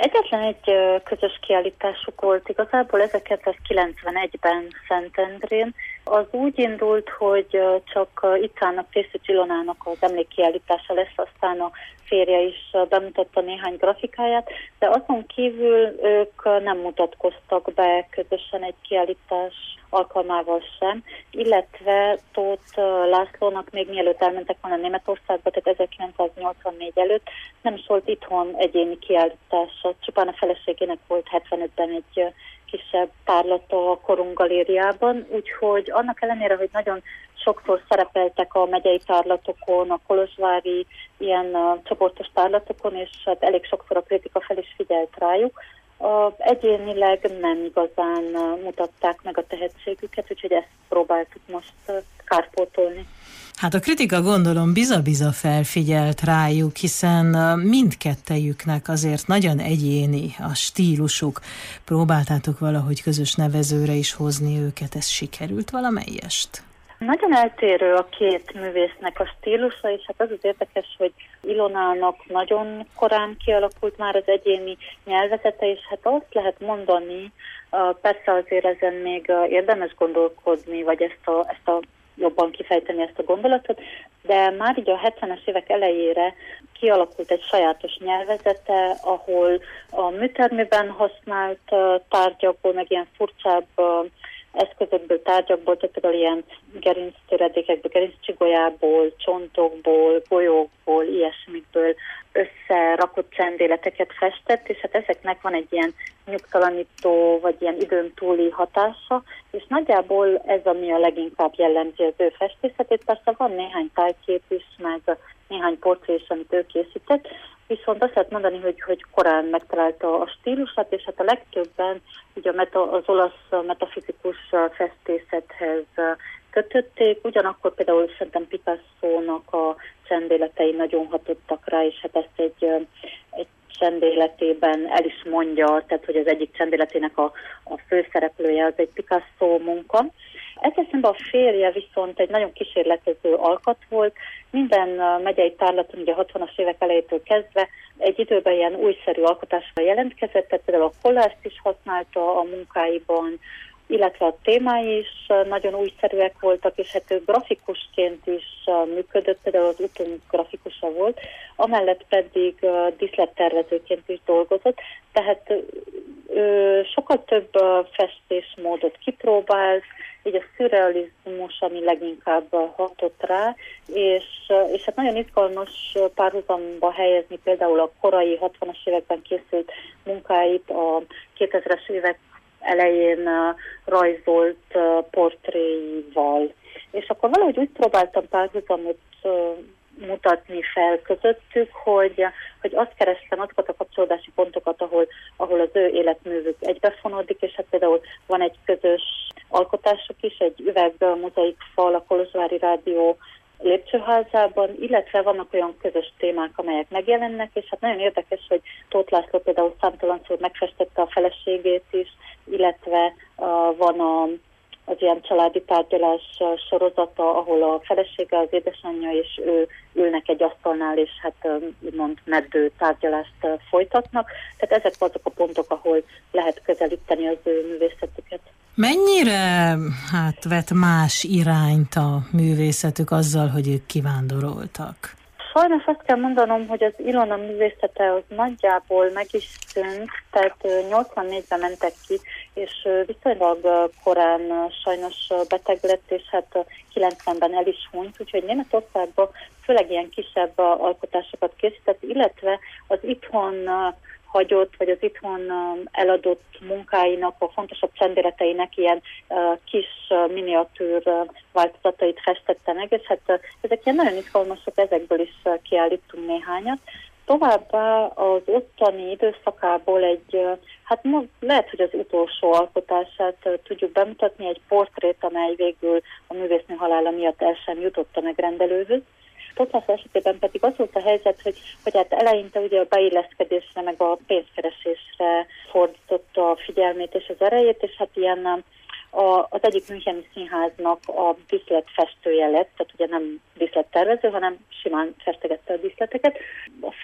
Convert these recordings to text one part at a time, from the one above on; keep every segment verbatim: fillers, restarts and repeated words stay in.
Egyetlen egy közös kiállításuk volt igazából ezerkilencszázkilencvenegyben Szentendrén. Az úgy indult, hogy csak itt állnak Pésztogy Ilonának az emlékkiállítása lesz, aztán a férje is bemutatta néhány grafikáját, de azon kívül ők nem mutatkoztak be közösen egy kiállítás alkalmával sem, illetve Tóth Lászlónak még mielőtt elmentek volna Németországba, tehát ezerkilencszáznyolcvannégy előtt nem is volt itthon egyéni kiállítása, csupán a feleségének volt hetvenötben egy kisebb tárlata a Korunk galériában, úgyhogy annak ellenére, hogy nagyon sokszor szerepeltek a megyei tárlatokon, a kolozsvári ilyen uh, csoportos tárlatokon, és hát elég sokszor a kritika fel is figyelt rájuk. Uh, egyénileg nem igazán uh, mutatták meg a tehetségüket, úgyhogy ezt próbáltuk most uh, kárpótolni. Hát a kritika gondolom biza-biza felfigyelt rájuk, hiszen mindkettejüknek azért nagyon egyéni a stílusuk. Próbáltátok valahogy közös nevezőre is hozni őket, ez sikerült valamelyest? Nagyon eltérő a két művésznek a stílusa, és hát az az érdekes, hogy Ilonának nagyon korán kialakult már az egyéni nyelvezete, és hát azt lehet mondani, persze azért ezen még érdemes gondolkodni, vagy ezt a, ezt a jobban kifejteni ezt a gondolatot, de már így a hetvenes évek elejére kialakult egy sajátos nyelvezete, ahol a műtermében használt tárgyakból, meg ilyen furcsább eszközökből, tárgyakból, tehát például ilyen gerinctöredékekből, gerinccsigolyából, csontokból, golyókból, ilyesmikből összerakott csendéleteket festett, és hát ezeknek van egy ilyen nyugtalanító, vagy ilyen időn túli hatása, és nagyjából ez, ami a leginkább jellemzi az ő festészetét. Persze van néhány tájkép is, meg néhány portré is, amit ő készített, viszont azt lehet mondani, hogy, hogy korán megtalálta a stílusát, és hát a legtöbben ugye a meta, az olasz metafizikus festészethez kötötték, ugyanakkor például szerintem Picasso-nak a csendéletei nagyon hatottak rá, és hát ezt egy, egy csendéletében el is mondja, tehát hogy az egyik csendéletének a, a főszereplője az egy Picasso munka. Ezzel szemben a férje viszont egy nagyon kísérletező alkat volt. Minden megyei tárlaton, ugye a hatvanas évek elejétől kezdve egy időben ilyen újszerű alkotásra jelentkezett, tehát például a kollást is használta a munkáiban, illetve a témái is nagyon újszerűek voltak, és hát ő grafikusként is működött, például az utunk grafikusa volt, amellett pedig díszlettervezőként is dolgozott, tehát ő sokkal több festésmódot kipróbált, így a szürrealizmus, ami leginkább hatott rá, és, és hát nagyon izgalmas párhuzamba helyezni például a korai hatvanas években készült munkáit a kétezres évek elején rajzolt portréival. És akkor valahogy úgy próbáltam párhuzamot mutatni fel közöttük, hogy, hogy azt kerestem, azokat a kapcsolódási pontokat, ahol, ahol az ő életművük egybefonódik, és hát például van egy közös alkotásuk is, egy üvegmozaik fal a Kolozsvári Rádió lépcsőházában, illetve vannak olyan közös témák, amelyek megjelennek, és hát nagyon érdekes, hogy Tóth László például számtalanszor megfestette a feleségét is, illetve uh, van a, az ilyen családi tárgyalás sorozata, ahol a felesége, az édesanyja és ő ülnek egy asztalnál, és hát úgymond meddő tárgyalást uh, folytatnak. Tehát ezek azok a pontok, ahol lehet közelíteni az ő művészetüket. Mennyire hát vett más irányt a művészetük azzal, hogy ők kivándoroltak? Sajnos azt kell mondanom, hogy az Ilona művészete az nagyjából meg is szűnt, tehát nyolcvannégyben mentek ki, és viszonylag korán sajnos beteg lett, és hát kilencvenben el is hunyt, úgyhogy Németországban főleg ilyen kisebb alkotásokat készített, illetve az itthon hagyott, vagy az itthon eladott munkáinak, a fontosabb csendéleteinek ilyen uh, kis uh, miniatűr uh, változatait festette meg, és hát uh, ezek ilyen nagyon izgalmasok, ezekből is uh, kiállítunk néhányat. Továbbá az ottani időszakából egy, uh, hát lehet, hogy az utolsó alkotását uh, tudjuk bemutatni, egy portrét, amely végül a művésznő halála miatt el sem jutott a megrendelőhöz. Tóth László esetében pedig az volt a helyzet, hogy, hogy hát eleinte ugye a beilleszkedésre, meg a pénzkeresésre fordította a figyelmét és az erejét, és hát ilyen a, az egyik müncheni színháznak a díszletfestője lett, tehát ugye nem díszlettervező, hanem simán festegette a díszleteket. A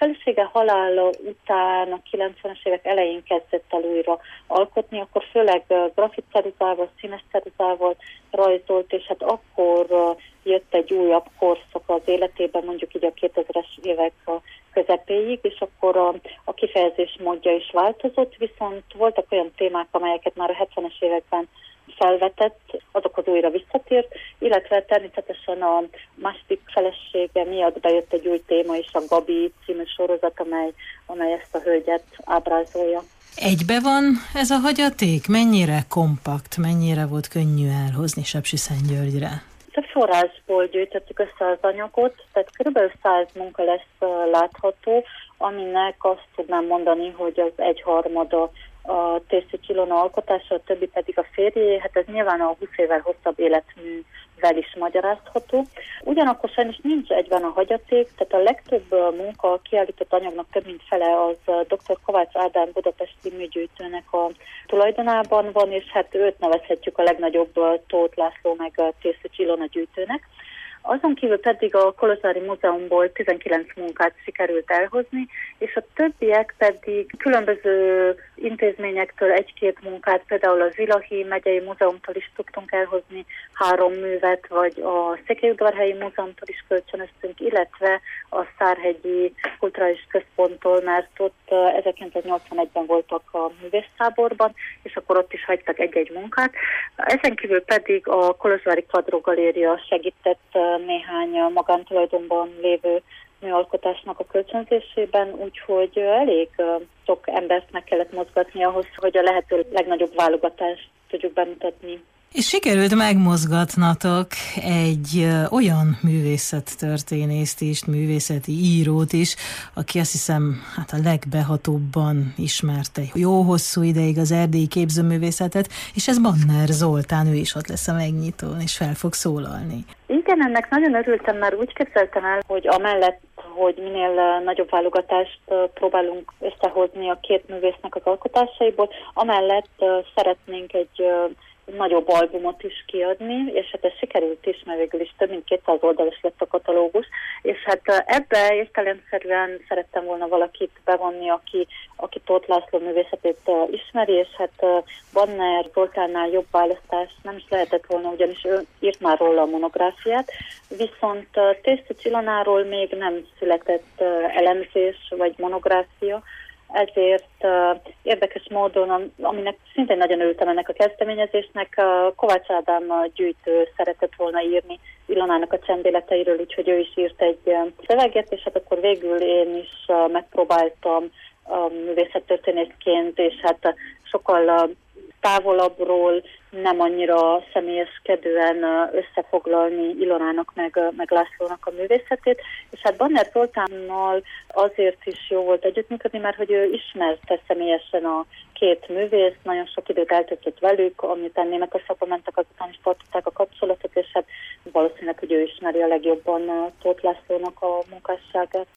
felesége halála után a kilencvenes évek elején kezdett el újra alkotni, akkor főleg grafitceruzával, színes ceruzával rajzolt, és hát akkor jött egy újabb korszak az életében, mondjuk így a kétezres évek közepéig, és akkor a, a kifejezés módja is változott, viszont voltak olyan témák, amelyeket már a hetvenes években felvetett, azokhoz újra visszatért, illetve természetesen a második felesége miatt bejött egy új téma is, a Gabi című sorozat, amely, amely ezt a hölgyet ábrázolja. Egybe van ez a hagyaték? Mennyire kompakt, mennyire volt könnyű elhozni Sepsiszentgyörgyre? Több forrásból gyűjtöttük össze az anyagot, tehát kb. száz munka lesz látható, aminek azt tudnám mondani, hogy az egyharmada a Térszék Ilona alkotása, a többi pedig a férjé, hát ez nyilván a húsz évvel hosszabb életművel is magyarázható. Ugyanakkor sajnos nincs egyben a hagyaték, tehát a legtöbb munka, a kiállított anyagnak több mint fele az dr. Kovács Ádám budapesti műgyűjtőnek a tulajdonában van, és hát őt nevezhetjük a legnagyobb Tóth László meg Térszék Ilona gyűjtőnek. Azon kívül pedig a Kolozsvári Múzeumból tizenkilenc munkát sikerült elhozni, és a többiek pedig különböző intézményektől egy-két munkát, például az Zilahi megyei múzeumtól is tudtunk elhozni három művet, vagy a Székelyudvarhelyi Múzeumtól is kölcsönöztünk, illetve a Szárhegyi Kulturális Központtól, mert ott ezerkilencszáznyolcvanegyben voltak a művésztáborban, és akkor ott is hagytak egy-egy munkát. Ezen kívül pedig a Kolozsvári Quadro Galéria segített néhány magántulajdonban lévő műalkotásnak a kölcsönzésében, úgyhogy elég sok embert meg kellett mozgatni ahhoz, hogy a lehető legnagyobb válogatást tudjuk bemutatni. És sikerült megmozgatnatok egy olyan művészettörténészt is, művészeti írót is, aki azt hiszem hát a legbehatóbban ismerte jó hosszú ideig az erdélyi képzőművészetet, és ez Banner Zoltán, ő is ott lesz a megnyitón, és fel fog szólalni. Igen, ennek nagyon örültem, mert úgy képzeltem el, hogy amellett, hogy minél nagyobb válogatást próbálunk összehozni a két művésznek az alkotásaiból, amellett szeretnénk egy nagyobb albumot is kiadni, és hát ez sikerült is, mert végül is több mint kétszáz oldalas lett a katalógus, és hát ebbe értelemszerűen szerettem volna valakit bevonni, aki, aki Tóth László művészetét ismeri, és hát Banner Zoltánnál jobb választás nem is lehetett volna, ugyanis ő írt már róla a monográfiát, viszont Térszék Ilonáról még nem született elemzés vagy monográfia, ezért uh, érdekes módon, aminek szintén nagyon örültem ennek a kezdeményezésnek, uh, Kovács Ádám gyűjtő szeretett volna írni Ilonának a csendéleteiről, úgyhogy ő is írt egy uh, szöveget, és hát akkor végül én is uh, megpróbáltam uh, művészettörténészként, és hát uh, sokkal uh, távolabbról, nem annyira személyeskedően összefoglalni Ilonának meg, meg Lászlónak a művészetét, és hát Banner Zoltánnal azért is jó volt együttműködni, mert hogy ő ismerte személyesen a két művész, nagyon sok időt eltöltött velük, amiután Németországba mentek, azután is tartották a kapcsolatot, és hát valószínűleg, hogy ő ismeri a legjobban Tóth Lászlónak a munkásságát.